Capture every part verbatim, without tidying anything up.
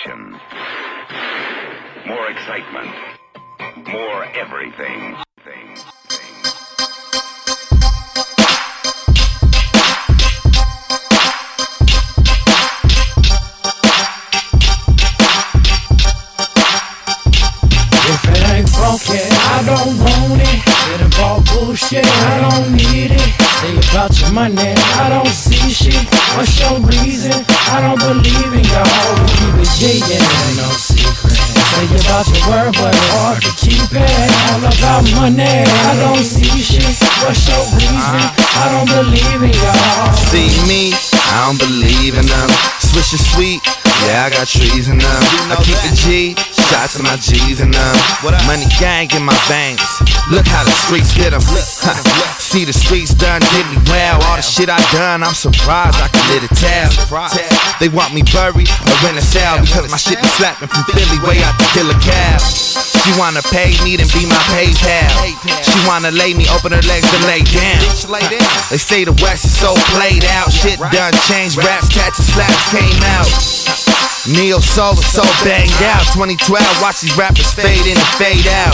action, more excitement, more everything. Thing, thing. If it ain't funky, I don't want it. It involve bullshit, I don't need it. Say about your money, I don't see shit. What's your reason? I don't believe in y'all. We keep it G, yeah, ain't no secret. Say about your word, but it's hard to keep it. All about money, I don't see shit. What's your reason? I don't believe in y'all. See me, I don't believe in them. Swish is sweet, yeah, I got trees in them. I keep it G, shots to my G's in them. Money gang in my veins, look how the streets did them. See the streets done did me well. All the shit I done, I'm surprised I can let it tell. They want me buried or in a cell because my shit be slapping from Philly way out to kill a cab. She wanna pay me, then be my PayPal. She wanna lay me, open her legs to lay down. They say the West is so played out. Shit done changed, raps, tats, and slaps came out. Neo Soul is so banged out. twenty twelve, watch these rappers fade in and fade out.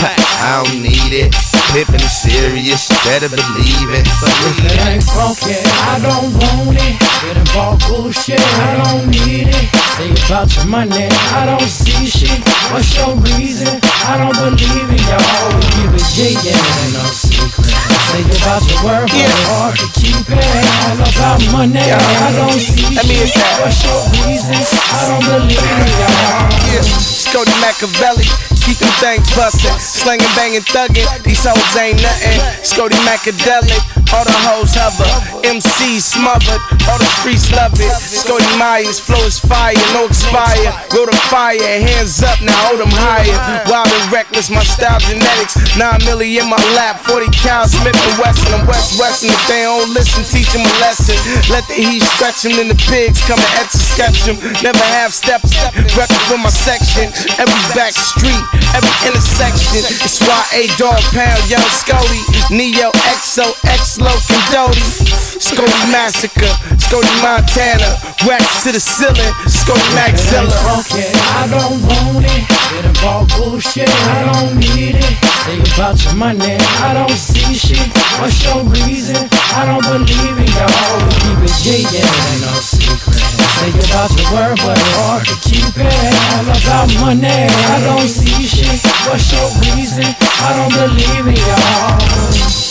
I don't need it. Pimpin' is serious, better believe it. If it ain't funky, I don't want it. It involve bullshit, I don't need it. Say about your money, I don't see shit. What's your reason? I don't believe in y'all. We keep it G, yeah, ain't no secret. Say about your word, but it's hard to keep it. All about money, I don't see shit. What's your reason? I don't believe in y'all. Yeah, Scody Machiavelli, keep them things bustin', slangin', bangin', thuggin'. These hoes ain't nothing. Scody Macadelic, all the hoes hover. M Cs smothered, all the streets love it. Scody Myers, flow is fire, no expire. Roll the fire, hands up, now hold them higher. Wild and reckless, my style genetics. Nine milli in my lap, forty cal Smith and Wesson. I'm West Wesson, if they don't listen, teach them a lesson. Let the heat stretch them, then the pigs come and etch and sketch them. Never have steps, reppin' for my section. Every back street, every intersection. It's Y A Dog Pound, Young Scody, Neo, Exo, X-Lo, Condoti. Scody Massacre, Scody Montana, wax to the ceiling, Scody Maxilla. I don't want it. It involve bullshit, I don't need it. Say about your money, I don't see shit. What's your reason? I don't believe in y'all. We keep it G, yeah, ain't no secret. Say about your word, but it's hard to keep it. All about money, I don't see shit. What's your reason? I don't believe in y'all.